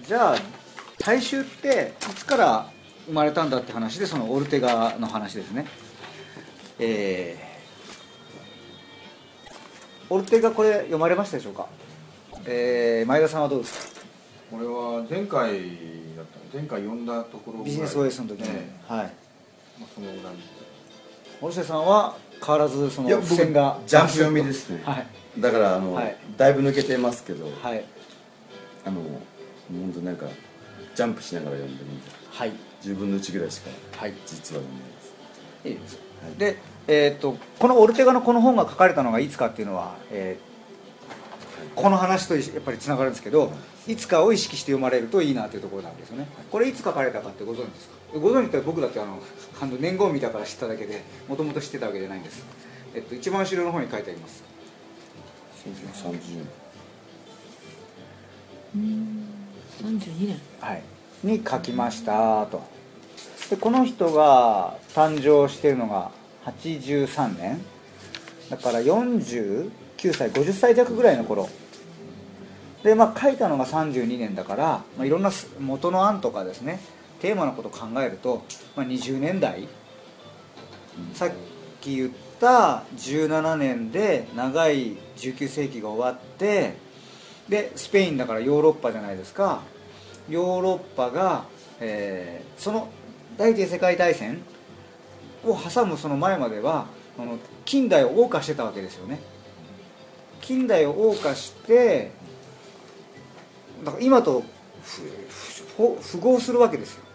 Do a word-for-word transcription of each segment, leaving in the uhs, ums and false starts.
じゃあ大衆っていつから生まれたんだって話で、そのオルテガの話ですね。えー、オルテガ、これ読まれましたでしょうか。えー、前田さんはどうですか。 これは前回だった前回読んだところぐらいビジネス オーエス の時に、 ね、 はい、まあ、 そのぐらい。 森下さんは変わらずその付箋がジャンプ読みですね、 はい、 だからあの、はい、だいぶ抜けてますけど、 はい、 あの本当なんかジャンプしながら読んでるんで、はい、じゅうぶんのいちぐらいしか実は読んでないです。 いいです。はい、で、えー、とこのオルテガのこの本が書かれたのがいつかっていうのは、えー、この話とやっぱりつながるんですけど、いつかを意識して読まれるといいなというところなんですよね。これいつ書かれたかってご存知ですか。ご存知って僕だってあのあの年号を見たから知っただけで、もともと知ってたわけじゃないんです。えっと、一番後ろの方に書いてあります。 せんきゅうひゃくさんじゅうねん、 うーんさんじゅうにねん、 はい、に書きましたと。でこの人が誕生しているのがはちじゅうさんねんだからよんじゅうきゅうさいごじゅっさい弱ぐらいの頃で、まあ、書いたのがさんじゅうにねんだから、まあ、いろんな元の案とかですね、テーマのことを考えると、まあ、にじゅうねんだい、さっき言ったじゅうななねんで長いじゅうきゅうせいきが終わって、でスペインだからヨーロッパじゃないですか。ヨーロッパが、えー、その第一次世界大戦を挟むその前まではあの近代を謳歌してたわけですよね。近代を謳歌してだから今と符合するわけですよ。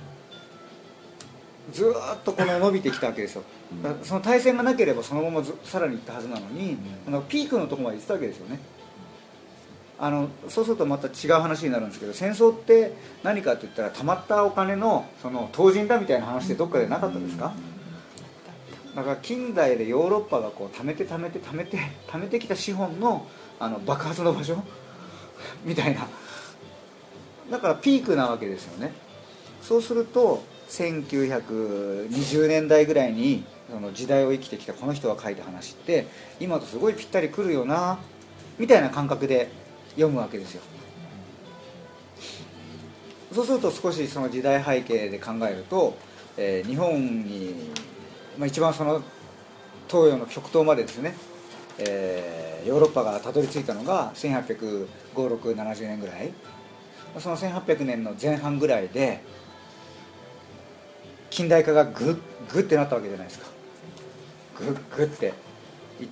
ずーっとこの伸びてきたわけですよ。だからその大戦がなければそのままずさらにいったはずなのに、あのピークのところまで行ってたわけですよね。あのそうするとまた違う話になるんですけど、戦争って何かって言ったらたまったお金のその投人だみたいな話ってどっかでなかったですか。だから近代でヨーロッパがこう貯めて貯めて貯めて貯めてきた資本の、あの爆発の場所みたいな、だからピークなわけですよね。そうするとせんきゅうひゃくにじゅうねんだいぐらいにその時代を生きてきたこの人が書いた話って今とすごいぴったりくるよなみたいな感覚で読むわけですよ。そうすると少しその時代背景で考えると、えー、日本に、まあ、一番その東洋の極東までですね、えー、ヨーロッパがたどり着いたのがせんはっぴゃくごじゅうろく、ななじゅうねんぐらい、そのせんはっぴゃくねんの前半ぐらいで近代化がグッグッってなったわけじゃないですか。グッグッっていって、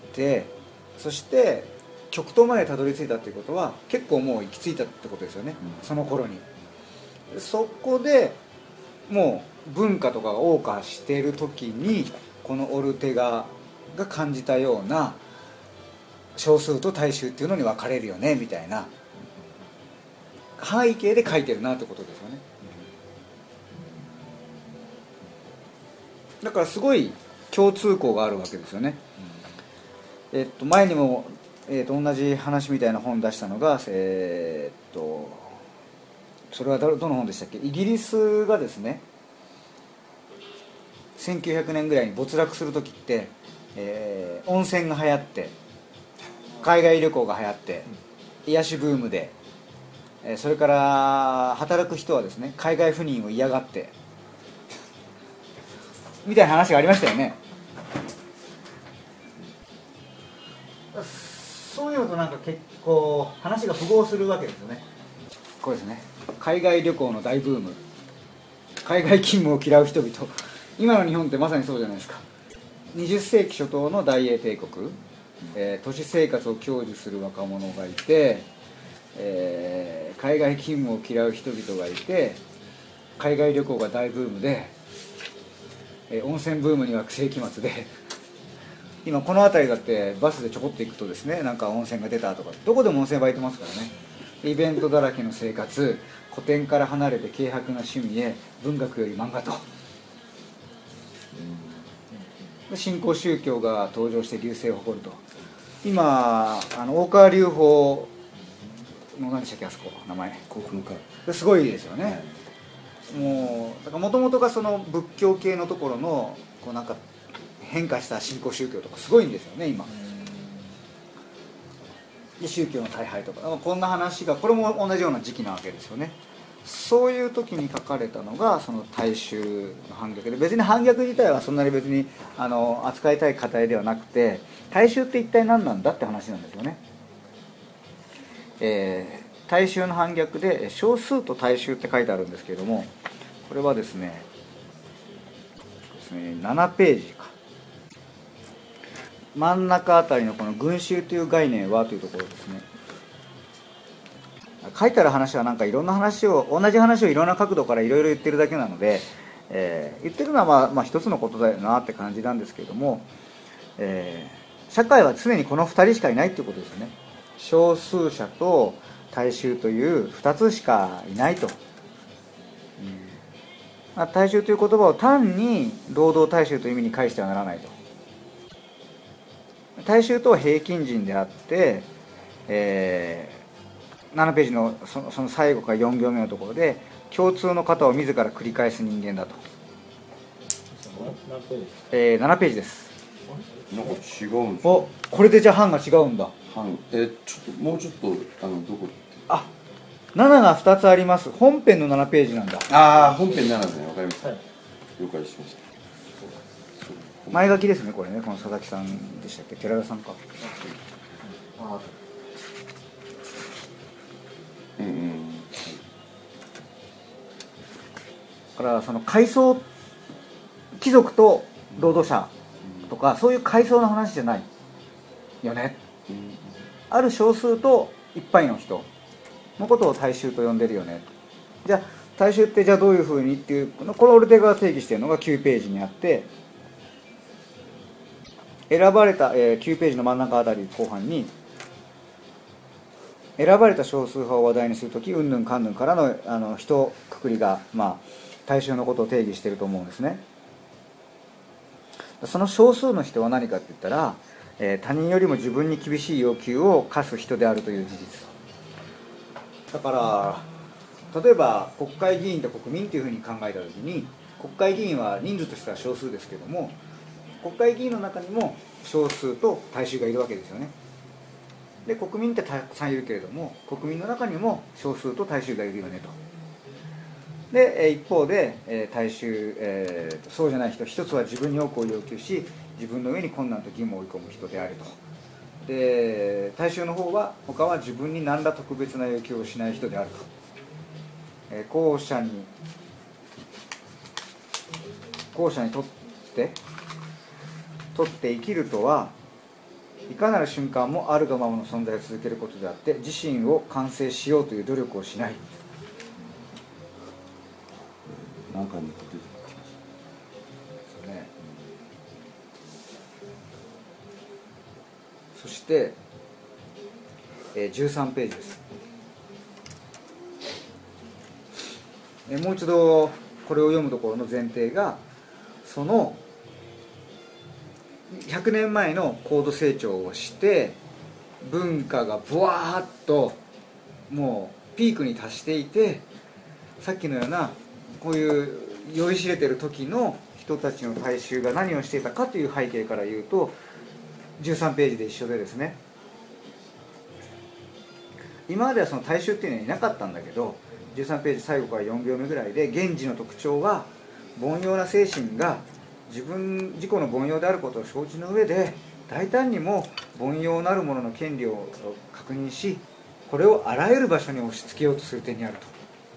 そして極東までたどり着いたっていうことは結構もう行き着いたってことですよね、うん、その頃に。そこでもう文化とかが謳歌している時にこのオルテガが感じたような少数と大衆っていうのに分かれるよねみたいな背景で書いてるなってことですよね。だからすごい共通項があるわけですよね。えっと前にもえー、と同じ話みたいな本出したのが、えー、っとそれはどの本でしたっけ。イギリスがですねせんきゅうひゃくねんぐらいに没落する時って、えー、温泉が流行って海外旅行が流行って癒しブームで、えー、それから働く人はですね海外赴任を嫌がってみたいな話がありましたよね。そういうのとなんか結構話が符合するわけですよね。これですね、海外旅行の大ブーム、海外勤務を嫌う人々。今の日本ってまさにそうじゃないですか。にじゅっせいき初頭の大英帝国、えー、都市生活を享受する若者がいて、えー、海外勤務を嫌う人々がいて、海外旅行が大ブームで、えー、温泉ブームには世紀末で今この辺りだってバスでちょこっと行くとですね、なんか温泉が出たとか、どこでも温泉湧いてますからね。イベントだらけの生活、古典から離れて軽薄な趣味へ文学より漫画と、新興宗教が登場して隆盛を誇ると。今あの大川隆法の何でしたっけ、あそこ名前幸福の会すごいですよね、はい、もうだから元々がその仏教系のところのこうなんか変化した新興宗教とかすごいんですよね今。 で宗教の大敗とかこんな話がこれも同じような時期なわけですよね。そういう時に書かれたのがその大衆の反逆で、別に反逆自体はそんなに別にあの扱いたい課題ではなくて、大衆って一体何なんだって話なんですよね。えー、大衆の反逆で少数と大衆って書いてあるんですけれども、これはですねですねななページか、真ん中あたりのこの群衆という概念はというところですね。書いてある話はなんかいろんな話を同じ話をいろんな角度からいろいろ言ってるだけなので、えー、言ってるのはまあ、まあ、一つのことだよなって感じなんですけれども、えー、社会は常にこのふたりしかいないっていうことですよね。少数者と大衆というふたつしかいないと、うん、大衆という言葉を単に労働大衆という意味に返してはならないと。大衆とは平均人であって、えーななページ の, そのその最後からよん行目のところで、共通の型を自ら繰り返す人間だと。えー、ななページです。 なんか違うんですお、これでじゃあ版が違うんだ。 版、えー、ちょっともうちょっとあのどこってあ、なながふたつあります。本編のななページなんだ。 ああ、本編ななですね。わかりました、はい、了解しました。 前書きですねこれね。この佐々木さんでしたっけ、寺田さんか。ああ、うんうん、だからその階層、貴族と労働者とかそういう階層の話じゃないよね、うん、ある少数といっぱいの人のことを大衆と呼んでるよね。じゃあ大衆ってじゃあどういうふうにっていう、このオルテガが定義しているのがきゅうページにあって、選ばれた、えー、きゅうページの真ん中あたり後半に、選ばれた少数派を話題にするとき、うんぬんかんぬんからのあの一括りが、まあ、大衆のことを定義していると思うんですね。その少数の人は何かって言ったら、えー、他人よりも自分に厳しい要求を課す人であるという事実だから、例えば国会議員と国民というふうに考えたときに、国会議員は人数としては少数ですけども、国会議員の中にも少数と大衆がいるわけですよね。で国民ってたくさんいるけれども、国民の中にも少数と大衆がいるよねと。で一方で大衆、えー、そうじゃない人、一つは自分に多くを要求し自分の上に困難と義務を追い込む人であると。で大衆の方は、他は自分に何ら特別な要求をしない人であると。えー、後者に後者にとってとって生きるとは、いかなる瞬間もあるがままの存在を続けることであって、自身を完成しようという努力をしない。 何回も出てきますね。そして、えー、じゅうさんページです。えー、もう一度これを読むところの前提が、そのひゃくねんまえの高度成長をして文化がブワーッともうピークに達していて、さっきのようなこういう酔いしれてる時の人たちの大衆が何をしていたかという背景から言うと、じゅうさんページで一緒でですね、今まではその大衆っていうのはいなかったんだけど、じゅうさんページ最後からよん行目ぐらいで、現時の特徴は凡庸な精神が自分自己の凡庸であることを承知の上で、大胆にも凡庸なる者の権利を確認し、これをあらゆる場所に押し付けようとする点にあると。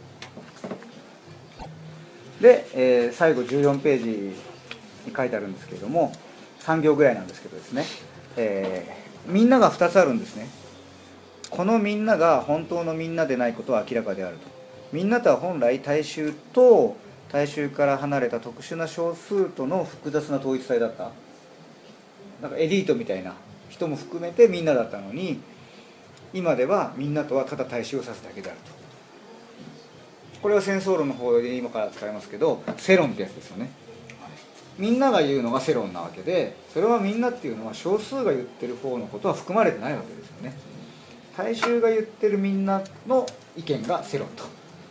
で、えー、最後じゅうよんページに書いてあるんですけれども、さん行ぐらいなんですけどですね、えー、みんながふたつあるんですね。このみんなが本当のみんなでないことは明らかであると。みんなとは本来大衆と大衆から離れた特殊な少数との複雑な統一体だった。なんかエリートみたいな人も含めてみんなだったのに、今ではみんなとはただ大衆を指すだけであると。これは戦争論の方で今から使いますけど、世論ってやつですよね。みんなが言うのが世論なわけで、それはみんなっていうのは少数が言ってる方のことは含まれてないわけですよね。大衆が言ってるみんなの意見が世論と、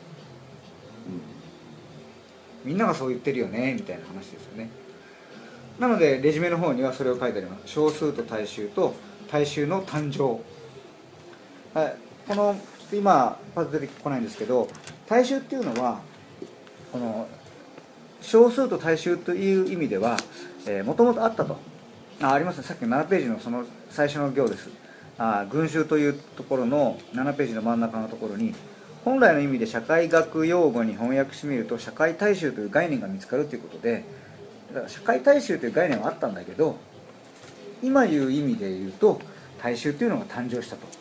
うん、みんながそう言ってるよねみたいな話ですよね。なのでレジュメの方にはそれを書いてあります。少数と大衆と大衆の誕生はい、このちょっと今パッと出てこないんですけど、大衆っていうのはこの少数と大衆という意味ではもともとあったと あ, ありますね。さっきのななページのその最初の行です。あ群衆というところのななページの真ん中のところに、本来の意味で社会学用語に翻訳してみると社会大衆という概念が見つかるということで、だから社会大衆という概念はあったんだけど、今言う意味で言うと大衆というのが誕生したと。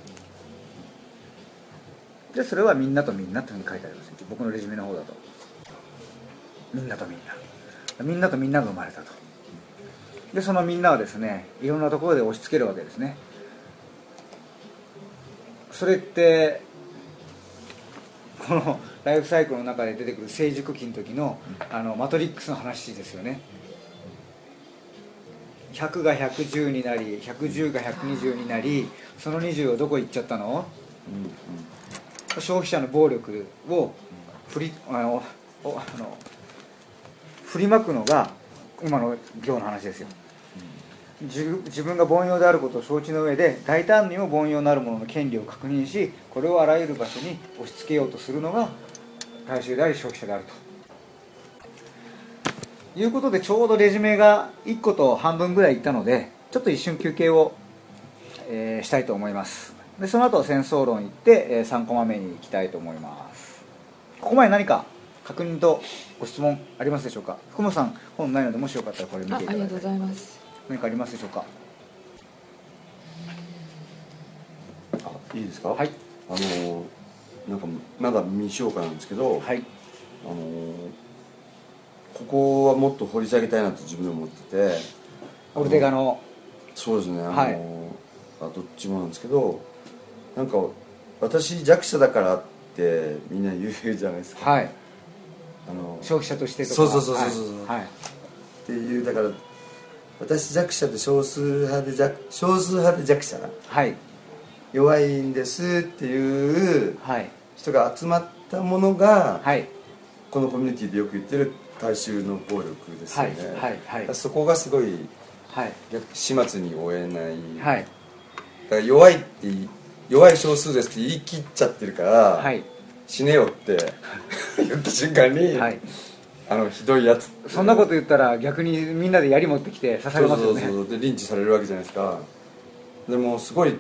でそれはみんなとみんなというふうに書いてあります。僕のレジュメの方だとみんなとみんなみんなとみんなが生まれたと。でそのみんなはですね、いろんなところで押し付けるわけですね。それってこのライフサイクルの中で出てくる成熟期の時のあのマトリックスの話ですよね。ひゃくがひゃくじゅうになり、ひゃくじゅうがひゃくにじゅうになり、そのにじゅうはどこ行っちゃったの、うんうん、消費者の暴力を振り、あのあの振りまくのが今の行の話ですよ。自分が凡庸であることを承知の上で大胆にも凡庸なるものの権利を確認し、これをあらゆる場所に押し付けようとするのが大衆であり消費者であるということで、ちょうどレジュメがいっこと半分ぐらいいったので、ちょっと一瞬休憩を、えー、したいと思います。でその後戦争論行って、えー、さんコマ目に行きたいと思います。ここまで何か確認とご質問ありますでしょうか。福本さん本ないので、もしよかったらこれ見ていただいて。 あ, ありがとうございます。 何かありますでしょうか。 あ、いいですか。 はい。 あのなんかまだ未消化なんですけど、はい、あのここはもっと掘り下げたいなと自分で思ってて、 オルテガの、 そうですね、あの、 はい、 あどっちもなんですけど、なんか私弱者だからってみんな言うじゃないですか。はい。 あの消費者としてとか、 そうそうそうそうそう、 はい、 っていう、だから私弱者で少数派で弱少数派で弱者、はい、弱いんですっていう人が集まったものが、はい、このコミュニティでよく言ってる大衆の暴力ですよね。はいはいはい、そこがすごい、はい、始末に負えない、はい、だから弱いって弱い少数ですって言い切っちゃってるから、はい、死ねよって言った瞬間に、はい、あのひどいやつ、 そんなこと言ったら逆にみんなで槍持ってきて刺されますよね。 そうそうそう、でリンチされるわけじゃないですか。でもすごい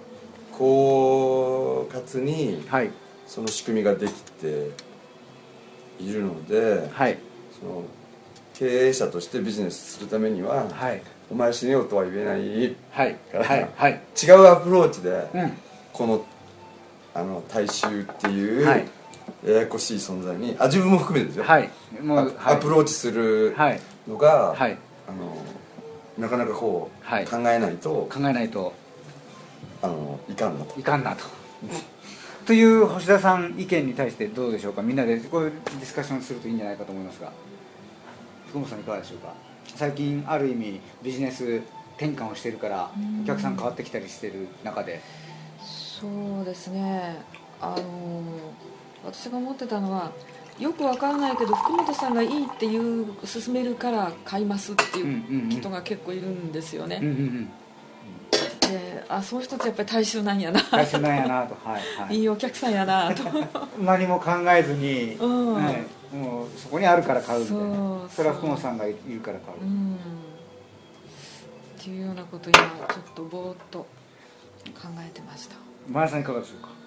狡猾にその仕組みができているので、はい、その経営者としてビジネスするためには、はい、お前死ねよとは言えないから、はいはい、違うアプローチで、うん、このあの大衆っていう、はい、ややこしい存在に、あ自分も含めてですよ、はい、もうアプローチするのが、はい、あのなかなかこう、はい、考えないと考えないとあのいかんなといかんなとという星田さん意見に対してどうでしょうか。みんなでこういうディスカッションするといいんじゃないかと思いますが、福本さんいかがでしょうか。最近ある意味ビジネス転換をしているからお客さん変わってきたりしている中で、 そうですね、あの私が思ってたのは、よくわからないけど福本さんがいいっていう勧めるから買いますっていう人が結構いるんですよね。で、あそういう人ってやっぱり大衆なんやな大衆なんやなと、はいはい、 いいお客さんやなと何も考えずに、うんはい、もうそこにあるから買うみたいな、そ, それは福本さんがいるから買う、うん、 っていうようなことを今ちょっとぼーっと考えてました。 前田さんいかがでしょうか。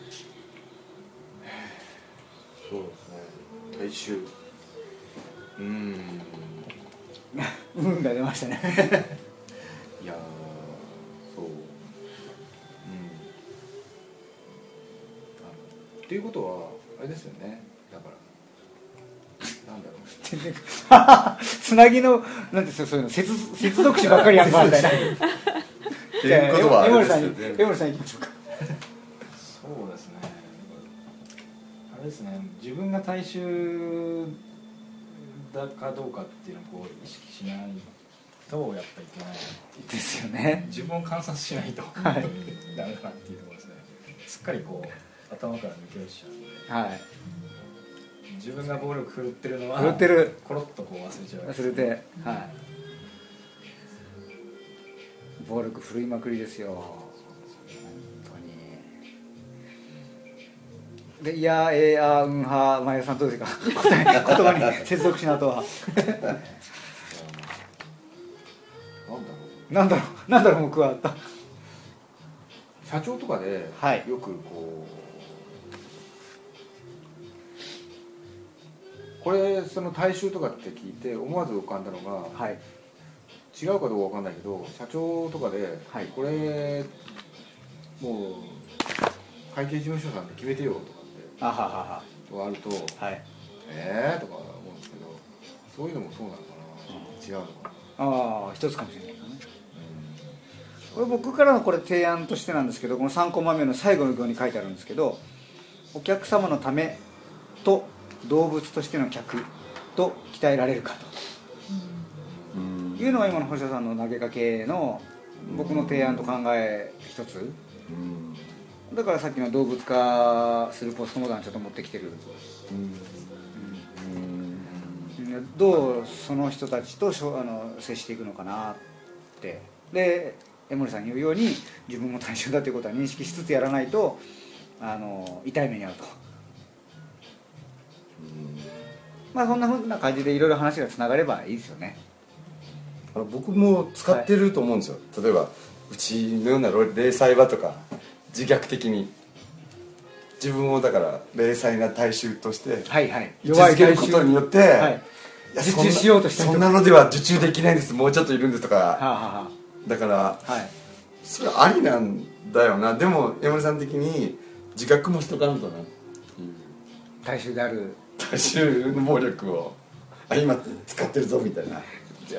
そうですね、大衆、うーん運が出ましたねいやそう、うん、っていうことはあれですよね、だからなんだろうつなぎのなんですよ、そういうの接接続詞ばっかりやんかみたいなっていうことはあれですよね。 江森さん行きましょうか。 そうですね、あれですね、自分が大衆だかどうかっていうのをこう意識しないとやっぱりいけないですよね。 自分を観察しないと、はい、本当にダメだなっていうところですね。すっかりこう頭から抜け落ちちゃうので、はい、自分が暴力振るってるのは振るってるコロッとこう忘れちゃう、 忘れて、はい、暴力振るいまくりですよ本当に。 でいやえー、あーうんは前田さんどうですか答え言葉に接続しなとはなんだろうなんだろうもう加わった社長とかではいよくこう、これその大衆とかって聞いて思わず浮かんだのが、 はい、 違うかどうかわかんないけど社長とかで、 はい、 これもう会計事務所さんで決めてよとかってあはははあると、 はい、 えーとか思うんですけど、そういうのもそうなのかな、うん、違うのかな。 ああ一つかもしれないですね、うん、これ僕からのこれ提案としてなんですけど、このさんコマ目の最後の行に書いてあるんですけど、お客様のためと動物としての客と鍛えられるかと、うん、いうのが今の星田さんの投げかけの僕の提案と考え一つ、うんだからさっきの動物化するポストモダンちょっと持ってきてる、うんうん、どうその人たちとあの接していくのかなって。で江森さんに言うように自分も対象だということは認識しつつやらないとあの痛い目に遭うと、うんまあそんなふうな感じでいろいろ話がつながればいいですよね。 あの僕も使ってると思うんですよ、はい、例えばうちのような零細場とか自虐的に自分をだから零細な大衆として位置づけることによって、はいはい、いや受注しようとしてそんなのでは受注できないんです、もうちょっといるんですとか、はあはあ、だから、はい、それありなんだよな。でも山根さん的に自覚もしとかんとなっていう大衆である大衆の暴力をあ今使ってるぞみたいな